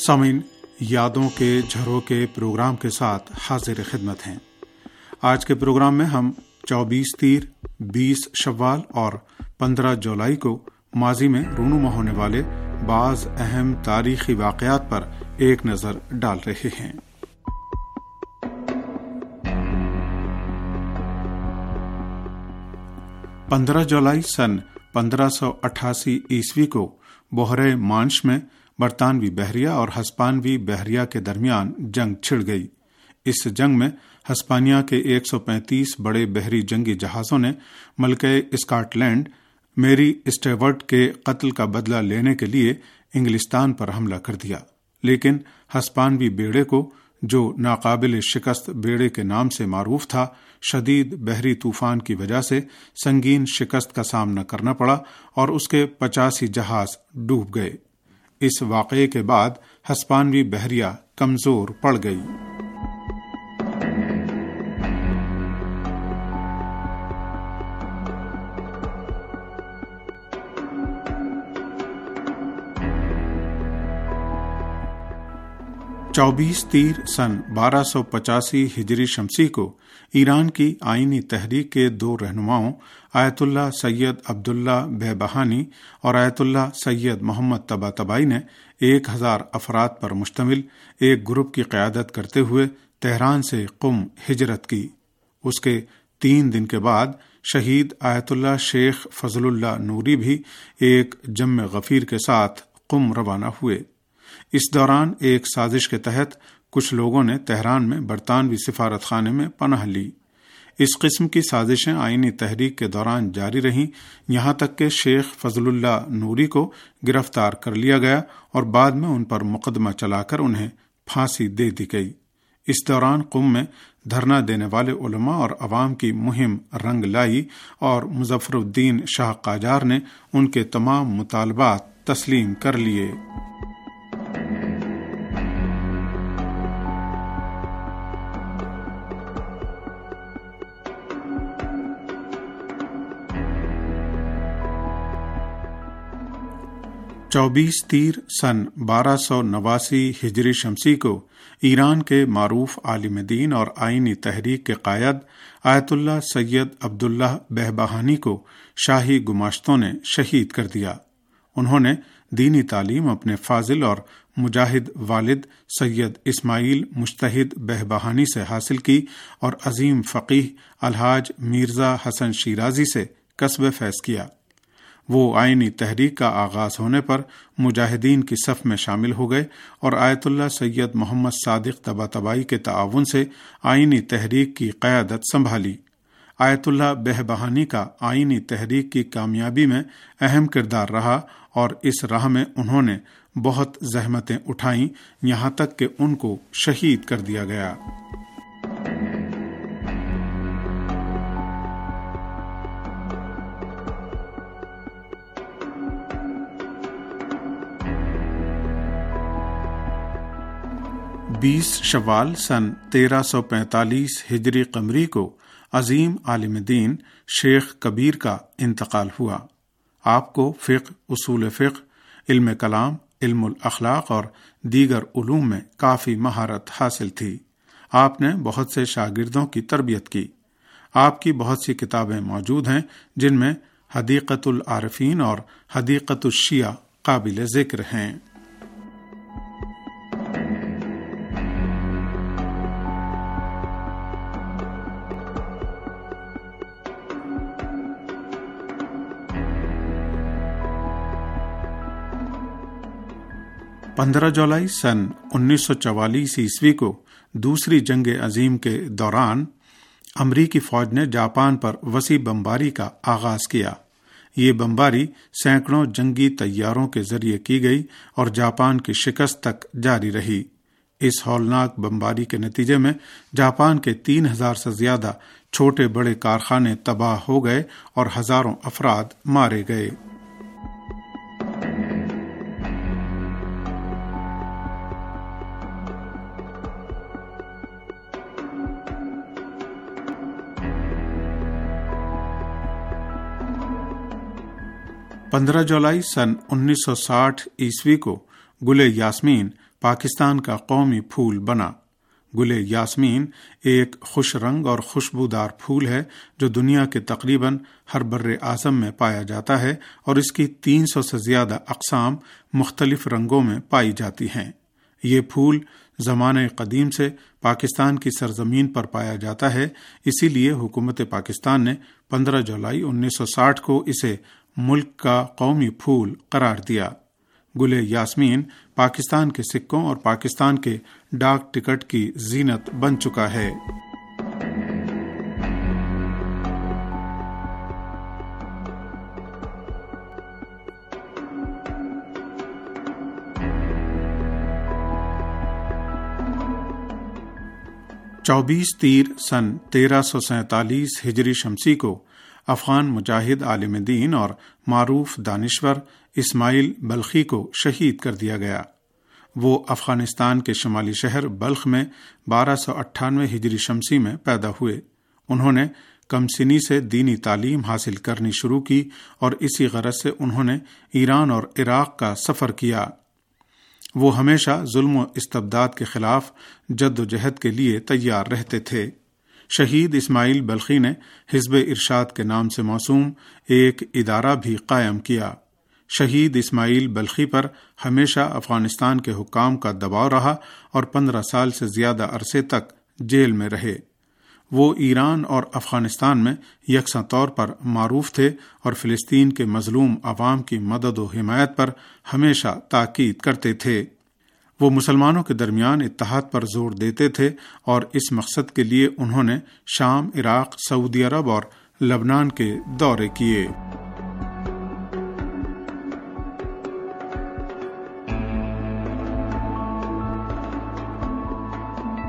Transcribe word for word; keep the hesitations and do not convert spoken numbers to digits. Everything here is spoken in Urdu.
سامعین، یادوں کے جھروکے پروگرام کے ساتھ حاضر خدمت ہیں۔ آج کے پروگرام میں ہم چوبیس تیر، بیس شوال اور پندرہ جولائی کو ماضی میں رونما ہونے والے بعض اہم تاریخی واقعات پر ایک نظر ڈال رہے ہیں۔ پندرہ جولائی سن پندرہ سو اٹھاسی عیسوی کو بحیرہ مانش میں برطانوی بحریہ اور ہسپانوی بحریہ کے درمیان جنگ چھڑ گئی۔ اس جنگ میں ہسپانیہ کے ایک سو پینتیس بڑے بحری جنگی جہازوں نے ملکہ اسکاٹ لینڈ میری اسٹیورٹ کے قتل کا بدلہ لینے کے لیے انگلستان پر حملہ کر دیا، لیکن ہسپانوی بیڑے کو، جو ناقابل شکست بیڑے کے نام سے معروف تھا، شدید بحری طوفان کی وجہ سے سنگین شکست کا سامنا کرنا پڑا اور اس کے پچاسی جہاز ڈوب گئے۔ اس واقعے کے بعد ہسپانوی بحریہ کمزور پڑ گئی۔ چوبیس تیر سن بارہ سو پچاسی ہجری شمسی کو ایران کی آئینی تحریک کے دو رہنماؤں آیت اللہ سید عبداللہ بہبہانی اور آیت اللہ سید محمد طباطبائی نے ایک ہزار افراد پر مشتمل ایک گروپ کی قیادت کرتے ہوئے تہران سے قم ہجرت کی۔ اس کے تین دن کے بعد شہید آیت اللہ شیخ فضل اللہ نوری بھی ایک جم غفیر کے ساتھ قم روانہ ہوئے۔ اس دوران ایک سازش کے تحت کچھ لوگوں نے تہران میں برطانوی سفارت خانے میں پناہ لی۔ اس قسم کی سازشیں آئینی تحریک کے دوران جاری رہیں، یہاں تک کہ شیخ فضل اللہ نوری کو گرفتار کر لیا گیا اور بعد میں ان پر مقدمہ چلا کر انہیں پھانسی دے دی گئی۔ اس دوران قم میں دھرنا دینے والے علماء اور عوام کی مہم رنگ لائی اور مظفر الدین شاہ قاجار نے ان کے تمام مطالبات تسلیم کر لیے۔ چوبیس تیر سن بارہ سو نواسی ہجری شمسی کو ایران کے معروف عالم دین اور آئینی تحریک کے قائد آیت اللہ سید عبداللہ بہبہانی کو شاہی گماشتوں نے شہید کر دیا۔ انہوں نے دینی تعلیم اپنے فاضل اور مجاہد والد سید اسماعیل مجتہد بہبہانی سے حاصل کی اور عظیم فقیہ الحاج میرزا حسن شیرازی سے کسب فیض کیا۔ وہ آئینی تحریک کا آغاز ہونے پر مجاہدین کی صف میں شامل ہو گئے اور آیت اللہ سید محمد صادق طباطبائی کے تعاون سے آئینی تحریک کی قیادت سنبھالی۔ آیت اللہ بہبہانی کا آئینی تحریک کی کامیابی میں اہم کردار رہا اور اس راہ میں انہوں نے بہت زحمتیں اٹھائیں، یہاں تک کہ ان کو شہید کر دیا گیا۔ بیس شوال سن تیرہ سو پینتالیس ہجری قمری کو عظیم عالم دین شیخ کبیر کا انتقال ہوا۔ آپ کو فقہ، اصول فقہ، علم کلام، علم الاخلاق اور دیگر علوم میں کافی مہارت حاصل تھی۔ آپ نے بہت سے شاگردوں کی تربیت کی۔ آپ کی بہت سی کتابیں موجود ہیں، جن میں حدیقۃ العارفین اور حدیقۃ الشیعہ قابل ذکر ہیں۔ پندرہ جولائی سن انیس سو چوالیس عیسوی کو دوسری جنگ عظیم کے دوران امریکی فوج نے جاپان پر وسیع بمباری کا آغاز کیا۔ یہ بمباری سینکڑوں جنگی طیاروں کے ذریعے کی گئی اور جاپان کی شکست تک جاری رہی۔ اس ہولناک بمباری کے نتیجے میں جاپان کے تین ہزار سے زیادہ چھوٹے بڑے کارخانے تباہ ہو گئے اور ہزاروں افراد مارے گئے۔ پندرہ جولائی سن انیس سو ساٹھ عیسوی کو گل یاسمین پاکستان کا قومی پھول بنا۔ گل یاسمین ایک خوش رنگ اور خوشبودار پھول ہے جو دنیا کے تقریباً ہر بر اعظم میں پایا جاتا ہے اور اس کی تین سو سے زیادہ اقسام مختلف رنگوں میں پائی جاتی ہیں۔ یہ پھول زمانہ قدیم سے پاکستان کی سرزمین پر پایا جاتا ہے، اسی لیے حکومت پاکستان نے پندرہ جولائی انیس سو ساٹھ کو اسے ملک کا قومی پھول قرار دیا۔ گل یاسمین پاکستان کے سکوں اور پاکستان کے ڈاک ٹکٹ کی زینت بن چکا ہے۔ چوبیس تیر سن تیرہ سو سینتالیس ہجری شمسی کو افغان مجاہد عالم دین اور معروف دانشور اسماعیل بلخی کو شہید کر دیا گیا۔ وہ افغانستان کے شمالی شہر بلخ میں بارہ سو اٹھانوے ہجری شمسی میں پیدا ہوئے۔ انہوں نے کم سنی سے دینی تعلیم حاصل کرنی شروع کی اور اسی غرض سے انہوں نے ایران اور عراق کا سفر کیا۔ وہ ہمیشہ ظلم و استبداد کے خلاف جد و جہد کے لیے تیار رہتے تھے۔ شہید اسماعیل بلخی نے حزب ارشاد کے نام سے موسوم ایک ادارہ بھی قائم کیا۔ شہید اسماعیل بلخی پر ہمیشہ افغانستان کے حکام کا دباؤ رہا اور پندرہ سال سے زیادہ عرصے تک جیل میں رہے۔ وہ ایران اور افغانستان میں یکساں طور پر معروف تھے اور فلسطین کے مظلوم عوام کی مدد و حمایت پر ہمیشہ تاکید کرتے تھے۔ وہ مسلمانوں کے درمیان اتحاد پر زور دیتے تھے اور اس مقصد کے لیے انہوں نے شام، عراق، سعودی عرب اور لبنان کے دورے کیے۔